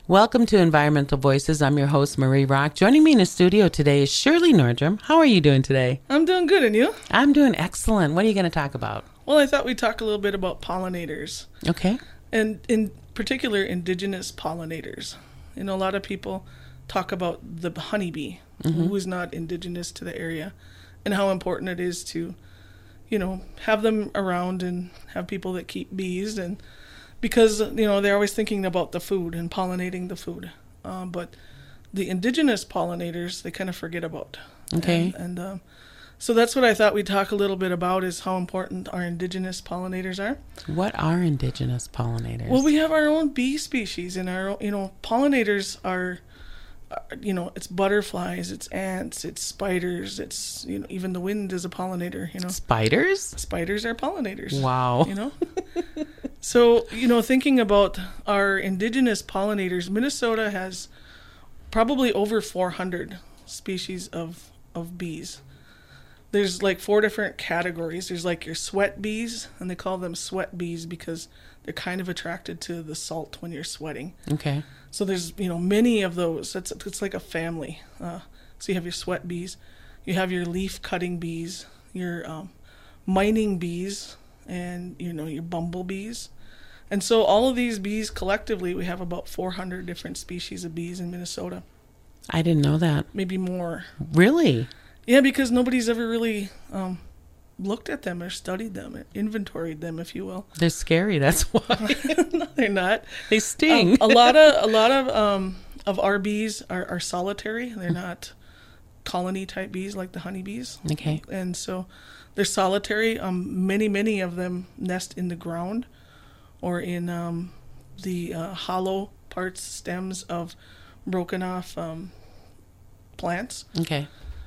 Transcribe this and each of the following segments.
Welcome to Environmental Voices. I'm your host, Marie Rock. Joining me in the studio today is Shirley Nordrum. How are you doing today? I'm doing good, and you? I'm doing excellent. What are you going to talk about? Well, I thought we'd talk a little bit about pollinators. Okay. And in particular, indigenous pollinators. You know, a lot of people talk about the honeybee, who is not indigenous to the area, and how important it is to, you know, have them around and have people that keep bees, and because, you know, they're always thinking about the food and pollinating the food. But the indigenous pollinators, they kind of forget about. Okay. And so that's what I thought we'd talk a little bit about, is how important our indigenous pollinators are. What are indigenous pollinators? Well, we have our own bee species, and our, you know, pollinators are, you know, it's butterflies, it's ants, it's spiders, it's, you know, even the wind is a pollinator, you know. Spiders? Spiders are pollinators. Wow. You know? So, you know, thinking about our indigenous pollinators, Minnesota has probably over 400 species of bees. There's like 4 different categories. There's like your sweat bees, and they call them sweat bees because they're kind of attracted to the salt when you're sweating. Okay. So there's, you know, many of those. It's like a family. So you have your sweat bees, you have your leaf cutting bees, your mining bees, and, you know, your bumblebees. And so all of these bees collectively, we have about 400 different species of bees in Minnesota. I didn't know that. Maybe more. Really? Yeah, because nobody's ever really looked at them or studied them, or inventoried them, if you will. They're scary, that's why. No, they're not. They sting. A lot of our bees are solitary. They're not colony type bees like the honeybees. Okay. And so they're solitary. Many of them nest in the ground or in the hollow parts, stems of broken off plants. Okay.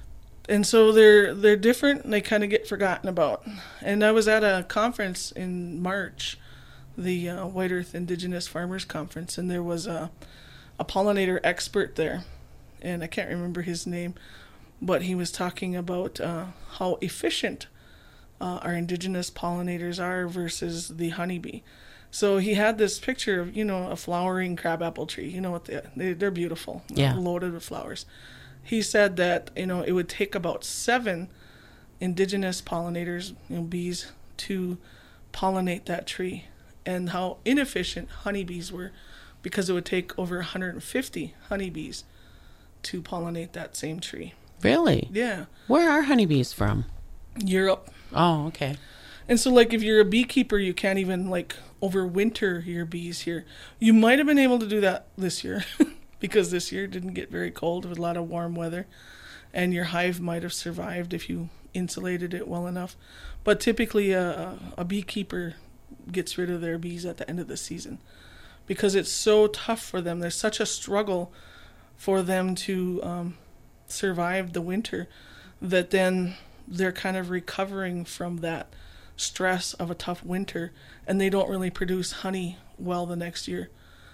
And so they're different, and they kind of get forgotten about. And I was at a conference in March, the White Earth Indigenous Farmers Conference, and there was a pollinator expert there, and I can't remember his name, but he was talking about how efficient our indigenous pollinators are versus the honeybee. So he had this picture of, you know, a flowering crabapple tree. You know what they're beautiful, yeah, loaded with flowers. He said that, you know, it would take about 7 indigenous pollinators, you know, bees, to pollinate that tree, and how inefficient honeybees were, because it would take over 150 honeybees to pollinate that same tree. Really? Yeah. Where are honeybees from? Europe. Oh, okay. And so, like, if you're a beekeeper, you can't even, like, overwinter your bees here. You might have been able to do that this year. Because this year didn't get very cold with a lot of warm weather, and your hive might have survived if you insulated it well enough. But typically a beekeeper gets rid of their bees at the end of the season, because it's so tough for them. There's such a struggle for them to survive the winter, that then they're kind of recovering from that stress of a tough winter, and they don't really produce honey well the next year.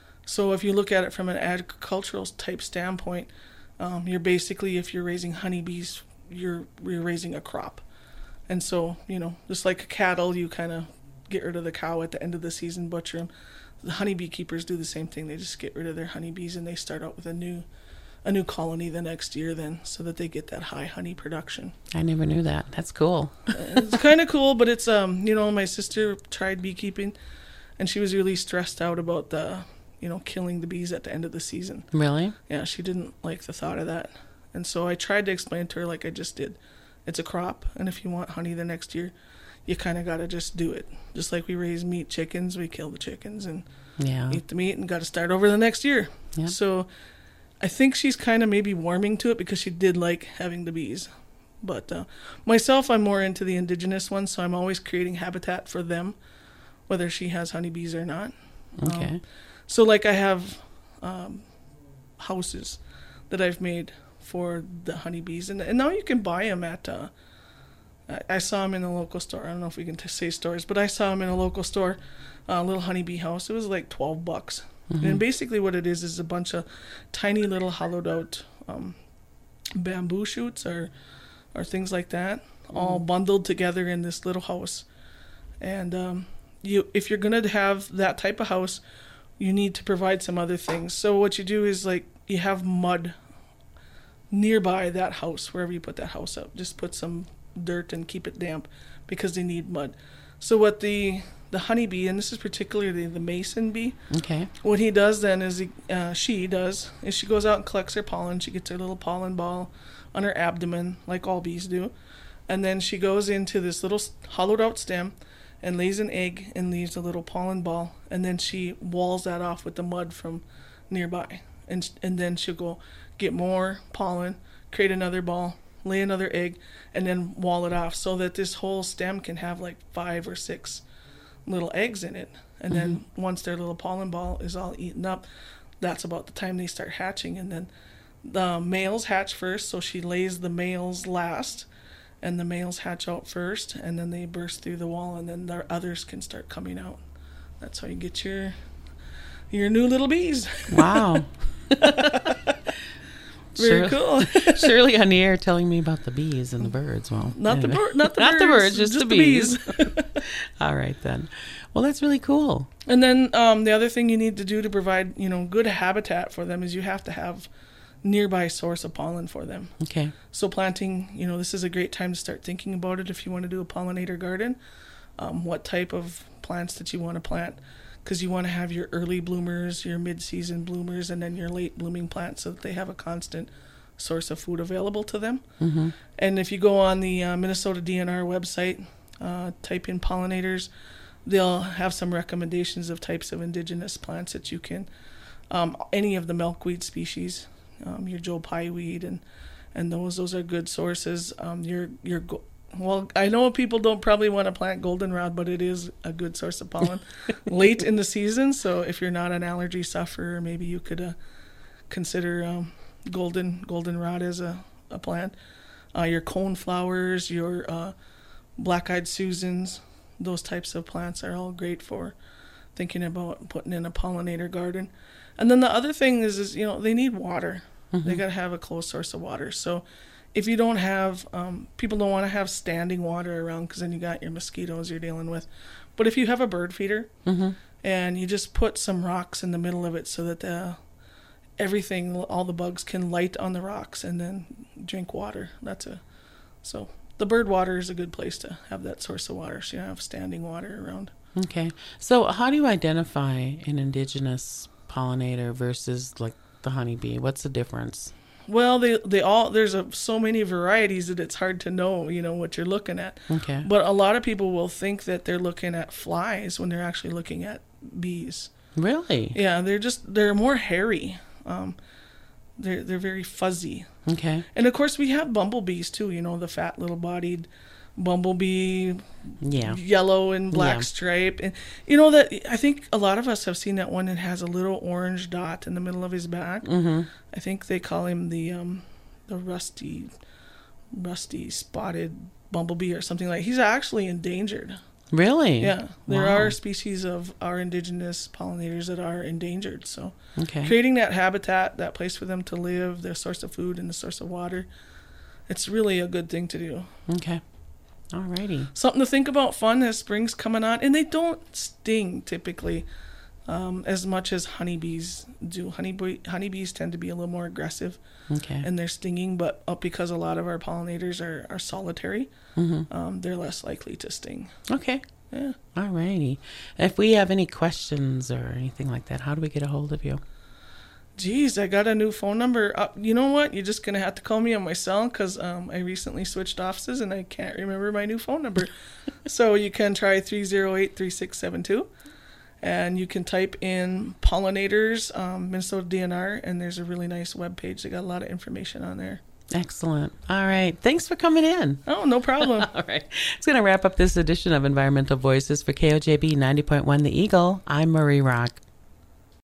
So if you look at it from an agricultural type standpoint, you're basically, if you're raising honeybees, you're raising a crop. And so, you know, just like cattle, you kind of get rid of the cow at the end of the season, butcher them. The honeybee keepers do the same thing. They just get rid of their honeybees, and they start out with a new colony the next year then, so that they get that high honey production. I never knew that. That's cool. It's kind of cool, but it's, you know, my sister tried beekeeping, and she was really stressed out about killing the bees at the end of the season. Really? Yeah, she didn't like the thought of that. And so I tried to explain to her, like I just did. It's a crop, and if you want honey the next year, you kind of got to just do it. Just like we raise meat chickens, we kill the chickens and eat the meat, and got to start over the next year. Yep. So I think she's kind of maybe warming to it, because she did like having the bees. But myself, I'm more into the indigenous ones, so I'm always creating habitat for them, whether she has honeybees or not. Okay. So, like, I have houses that I've made for the honeybees, and now you can buy them at. I saw them in a local store. I don't know if we can say stores, but I saw them in a local store, a little honeybee house. It was like $12, mm-hmm. And basically what it is a bunch of tiny little hollowed out bamboo shoots or things like that, all bundled together in this little house. And if you're gonna have that type of house, you need to provide some other things. So what you do is like you have mud nearby that house, wherever you put that house up. Just put some dirt and keep it damp because they need mud. So what the honeybee, and this is particularly the mason bee, Okay. what he does then is she goes out and collects her pollen. She gets her little pollen ball on her abdomen, like all bees do. And then she goes into this little hollowed out stem and lays an egg and leaves a little pollen ball. And then she walls that off with the mud from nearby. And then she'll go get more pollen, create another ball, lay another egg, and then wall it off so that this whole stem can have like 5 or 6 little eggs in it. And then once their little pollen ball is all eaten up, that's about the time they start hatching. And then the males hatch first, so she lays the males last, and the males hatch out first, and then they burst through the wall, and then the others can start coming out. That's how you get your new little bees. Wow. Very cool. Shirley on the air telling me about the bees and the birds. Well, not anyway. the birds, just the bees. bees. All right then. Well, that's really cool. And then the other thing you need to do to provide, good habitat for them is you have to have nearby source of pollen for them. Okay. So planting, this is a great time to start thinking about it if you want to do a pollinator garden. What type of plants that you want to plant, because you want to have your early bloomers, your mid-season bloomers, and then your late blooming plants so that they have a constant source of food available to them. Mm-hmm. And if you go on the Minnesota DNR website, type in pollinators, they'll have some recommendations of types of indigenous plants that you can, any of the milkweed species, your Joe Pye weed, and those are good sources. Well, I know people don't probably want to plant goldenrod, but it is a good source of pollen late in the season. So if you're not an allergy sufferer, maybe you could consider goldenrod as a plant. Your coneflowers, your black-eyed Susans, those types of plants are all great for thinking about putting in a pollinator garden. And then the other thing is they need water. Mm-hmm. They got to have a close source of water. So if you don't have, people don't want to have standing water around because then you got your mosquitoes you're dealing with. But if you have a bird feeder and you just put some rocks in the middle of it so that everything, all the bugs can light on the rocks and then drink water. So the bird water is a good place to have that source of water so you don't have standing water around. Okay. So how do you identify an indigenous pollinator versus like the honeybee? What's the difference? Well, there's so many varieties that it's hard to know, what you're looking at. Okay. But a lot of people will think that they're looking at flies when they're actually looking at bees. Really? Yeah, they're more hairy. They're very fuzzy. Okay. And of course we have bumblebees too, the fat little bodied bumblebee, yellow and black stripe. And that I think a lot of us have seen that one that has a little orange dot in the middle of his back. Mm-hmm. I think they call him the rusty spotted bumblebee or something like. He's actually endangered. Really? Yeah. There are species of our indigenous pollinators that are endangered. So creating that habitat, that place for them to live, their source of food and the source of water, it's really a good thing to do. Okay. Alrighty. Something to think about, fun as spring's coming on. And they don't sting typically as much as honeybees do. Honeybees tend to be a little more aggressive in their stinging, but because a lot of our pollinators are solitary, they're less likely to sting. Okay. Yeah. Alrighty. If we have any questions or anything like that, how do we get a hold of you? Geez, I got a new phone number. You know what? You're just going to have to call me on my cell because I recently switched offices and I can't remember my new phone number. So you can try 308-3672 and you can type in pollinators, Minnesota DNR, and there's a really nice webpage that got a lot of information on there. Excellent. All right. Thanks for coming in. Oh, no problem. All right. It's going to wrap up this edition of Environmental Voices for KOJB 90.1 The Eagle. I'm Marie Rock.